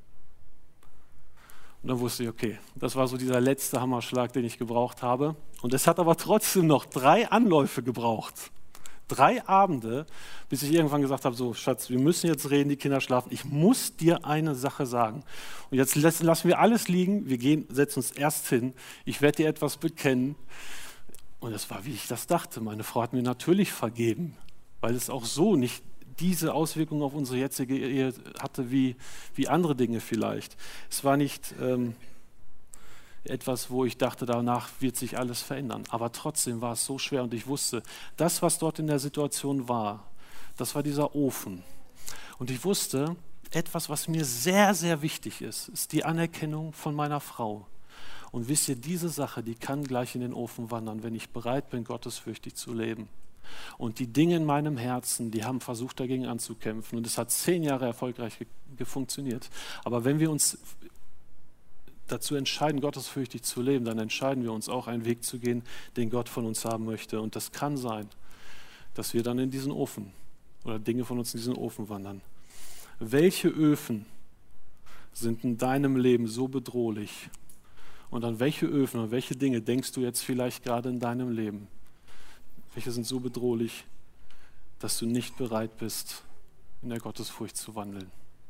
Und dann wusste ich, okay, das war so dieser letzte Hammerschlag, den ich gebraucht habe. Und es hat aber trotzdem noch 3 Anläufe gebraucht. 3 Abende, bis ich irgendwann gesagt habe, so Schatz, wir müssen jetzt reden, die Kinder schlafen. Ich muss dir eine Sache sagen. Und jetzt lassen wir alles liegen, setzen uns erst hin. Ich werde dir etwas bekennen. Und das war, wie ich das dachte. Meine Frau hat mir natürlich vergeben, weil es auch so nicht diese Auswirkungen auf unsere jetzige Ehe hatte wie andere Dinge vielleicht. Es war nicht etwas, wo ich dachte, danach wird sich alles verändern. Aber trotzdem war es so schwer und ich wusste, das, was dort in der Situation war, das war dieser Ofen. Und ich wusste, etwas, was mir sehr, sehr wichtig ist die Anerkennung von meiner Frau. Und wisst ihr, diese Sache, die kann gleich in den Ofen wandern, wenn ich bereit bin, gottesfürchtig zu leben. Und die Dinge in meinem Herzen, die haben versucht, dagegen anzukämpfen. Und es hat 10 Jahre erfolgreich funktioniert. Aber wenn wir uns dazu entscheiden, gottesfürchtig zu leben, dann entscheiden wir uns auch, einen Weg zu gehen, den Gott von uns haben möchte. Und das kann sein, dass wir dann in diesen Ofen oder Dinge von uns in diesen Ofen wandern. Welche Öfen sind in deinem Leben so bedrohlich? Und an welche Öfen und welche Dinge denkst du jetzt vielleicht gerade in deinem Leben? Welche sind so bedrohlich, dass du nicht bereit bist, in der Gottesfurcht zu wandeln?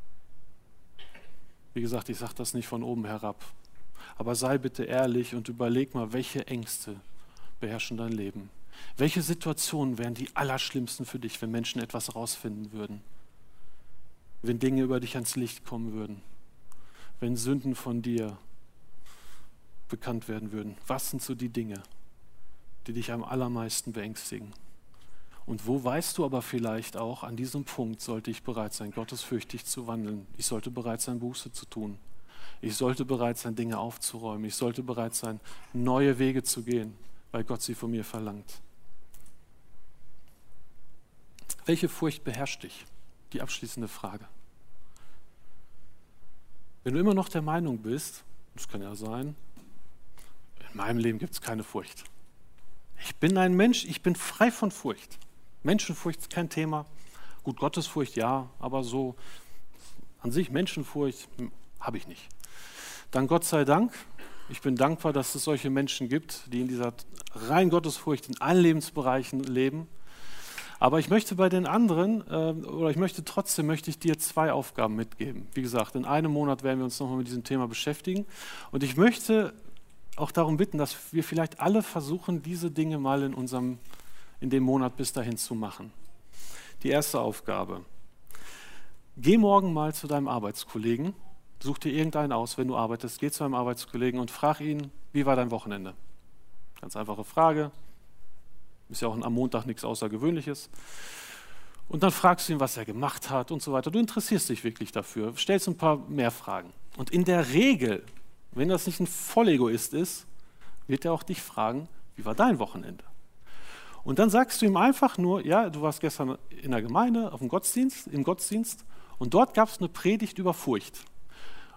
Wie gesagt, ich sage das nicht von oben herab. Aber sei bitte ehrlich und überleg mal, welche Ängste beherrschen dein Leben? Welche Situationen wären die allerschlimmsten für dich, wenn Menschen etwas herausfinden würden? Wenn Dinge über dich ans Licht kommen würden? Wenn Sünden von dir bekannt werden würden? Was sind so die Dinge, die dich am allermeisten beängstigen? Und wo weißt du aber vielleicht auch, an diesem Punkt sollte ich bereit sein, gottesfürchtig zu wandeln. Ich sollte bereit sein, Buße zu tun. Ich sollte bereit sein, Dinge aufzuräumen. Ich sollte bereit sein, neue Wege zu gehen, weil Gott sie von mir verlangt. Welche Furcht beherrscht dich? Die abschließende Frage. Wenn du immer noch der Meinung bist, das kann ja sein, in meinem Leben gibt es keine Furcht. Ich bin ein Mensch, ich bin frei von Furcht. Menschenfurcht ist kein Thema. Gut, Gottesfurcht ja, aber so an sich Menschenfurcht habe ich nicht. Dann Gott sei Dank, ich bin dankbar, dass es solche Menschen gibt, die in dieser reinen Gottesfurcht in allen Lebensbereichen leben. Aber ich möchte bei den anderen, möchte ich dir 2 Aufgaben mitgeben. Wie gesagt, in einem Monat werden wir uns nochmal mit diesem Thema beschäftigen. Und ich möchte auch darum bitten, dass wir vielleicht alle versuchen, diese Dinge mal in dem Monat bis dahin zu machen. Die erste Aufgabe. Geh morgen mal zu deinem Arbeitskollegen, such dir irgendeinen aus, wenn du arbeitest, geh zu deinem Arbeitskollegen und frag ihn, wie war dein Wochenende? Ganz einfache Frage. Ist ja auch am Montag nichts Außergewöhnliches. Und dann fragst du ihn, was er gemacht hat und so weiter. Du interessierst dich wirklich dafür, stellst ein paar mehr Fragen. Und in der Regel, wenn das nicht ein Vollegoist ist, wird er auch dich fragen, wie war dein Wochenende? Und dann sagst du ihm einfach nur, ja, du warst gestern in der Gemeinde, im Gottesdienst, und dort gab es eine Predigt über Furcht.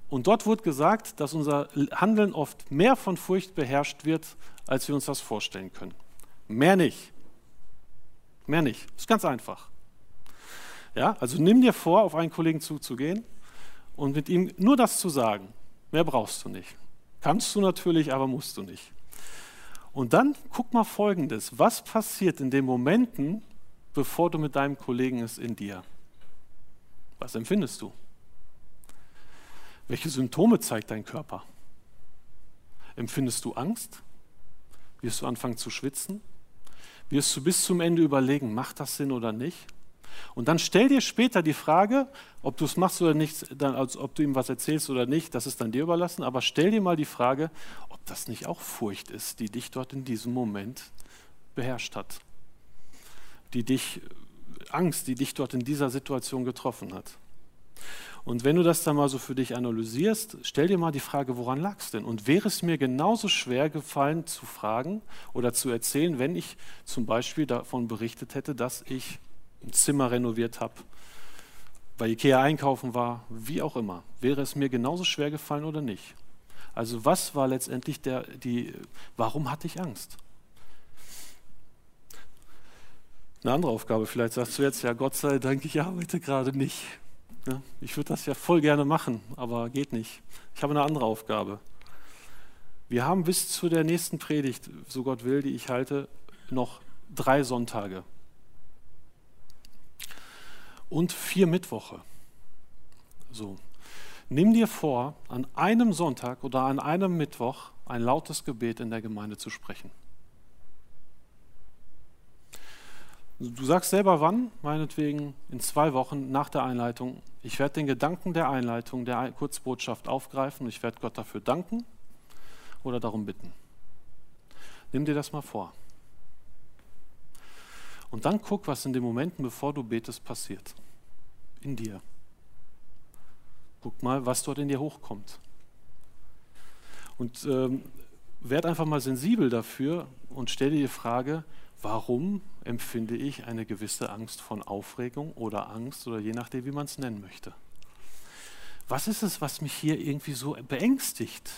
Und dort wird gesagt, dass unser Handeln oft mehr von Furcht beherrscht wird, als wir uns das vorstellen können. Mehr nicht. Mehr nicht. Das ist ganz einfach. Ja, also nimm dir vor, auf einen Kollegen zuzugehen und mit ihm nur das zu sagen. Mehr brauchst du nicht. Kannst du natürlich, aber musst du nicht. Und dann guck mal Folgendes. Was passiert in den Momenten, bevor du mit deinem Kollegen ist in dir? Was empfindest du? Welche Symptome zeigt dein Körper? Empfindest du Angst? Wirst du anfangen zu schwitzen? Wirst du bis zum Ende überlegen, macht das Sinn oder nicht? Und dann stell dir später die Frage, ob du es machst oder nicht, dann, also ob du ihm was erzählst oder nicht, das ist dann dir überlassen, aber stell dir mal die Frage, ob das nicht auch Furcht ist, die dich dort in diesem Moment beherrscht hat. Angst, die dich dort in dieser Situation getroffen hat. Und wenn du das dann mal so für dich analysierst, stell dir mal die Frage, woran lag es denn? Und wäre es mir genauso schwer gefallen zu fragen oder zu erzählen, wenn ich zum Beispiel davon berichtet hätte, dass ich ein Zimmer renoviert habe, bei Ikea einkaufen war, wie auch immer. Wäre es mir genauso schwer gefallen oder nicht? Also was war letztendlich warum hatte ich Angst? Eine andere Aufgabe, vielleicht sagst du jetzt, ja Gott sei Dank, ich arbeite gerade nicht. Ja, ich würde das ja voll gerne machen, aber geht nicht. Ich habe eine andere Aufgabe. Wir haben bis zu der nächsten Predigt, so Gott will, die ich halte, noch 3 Sonntage. Und 4 Mittwoche. So. Nimm dir vor, an einem Sonntag oder an einem Mittwoch ein lautes Gebet in der Gemeinde zu sprechen. Du sagst selber wann, meinetwegen in 2 Wochen nach der Einleitung. Ich werde den Gedanken der Einleitung, der Kurzbotschaft aufgreifen und ich werde Gott dafür danken oder darum bitten. Nimm dir das mal vor. Und dann guck, was in den Momenten, bevor du betest, passiert. In dir. Guck mal, was dort in dir hochkommt. Und werd einfach mal sensibel dafür und stell dir die Frage, warum empfinde ich eine gewisse Angst von Aufregung oder Angst oder je nachdem, wie man es nennen möchte. Was ist es, was mich hier irgendwie so beängstigt?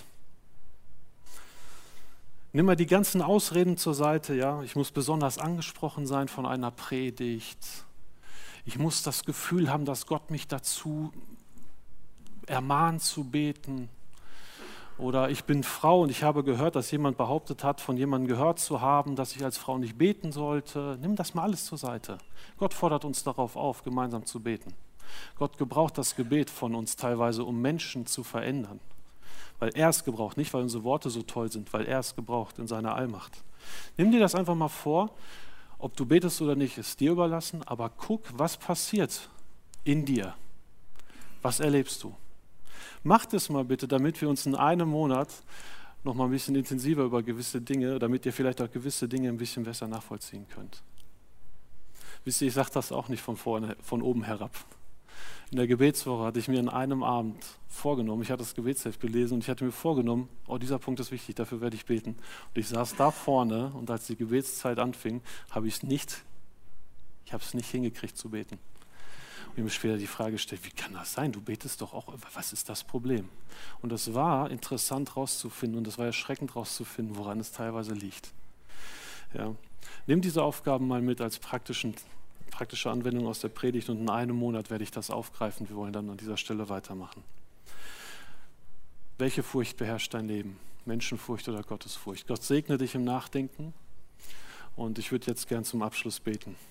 Nimm mal die ganzen Ausreden zur Seite, ja. Ich muss besonders angesprochen sein von einer Predigt. Ich muss das Gefühl haben, dass Gott mich dazu ermahnt zu beten. Oder ich bin Frau und ich habe gehört, dass jemand behauptet hat, von jemandem gehört zu haben, dass ich als Frau nicht beten sollte. Nimm das mal alles zur Seite. Gott fordert uns darauf auf, gemeinsam zu beten. Gott gebraucht das Gebet von uns teilweise, um Menschen zu verändern. Weil er es gebraucht, nicht weil unsere Worte so toll sind, weil er es gebraucht in seiner Allmacht. Nimm dir das einfach mal vor, ob du betest oder nicht, ist dir überlassen, aber guck, was passiert in dir. Was erlebst du? Mach das mal bitte, damit wir uns in einem Monat noch mal ein bisschen intensiver über gewisse Dinge, damit ihr vielleicht auch gewisse Dinge ein bisschen besser nachvollziehen könnt. Wisst ihr, ich sage das auch nicht von oben herab. In der Gebetswoche hatte ich mir in einem Abend vorgenommen, ich hatte das Gebetsheft gelesen und ich hatte mir vorgenommen, oh, dieser Punkt ist wichtig, dafür werde ich beten. Und ich saß da vorne und als die Gebetszeit anfing, habe ich es nicht hingekriegt zu beten. Und ich habe mir später die Frage gestellt, wie kann das sein? Du betest doch auch, was ist das Problem? Und es war interessant rauszufinden und es war erschreckend rauszufinden, woran es teilweise liegt. Ja. Nimm diese Aufgaben mal mit als praktische Anwendung aus der Predigt und in einem Monat werde ich das aufgreifen. Wir wollen dann an dieser Stelle weitermachen. Welche Furcht beherrscht dein Leben? Menschenfurcht oder Gottesfurcht? Gott segne dich im Nachdenken und ich würde jetzt gern zum Abschluss beten.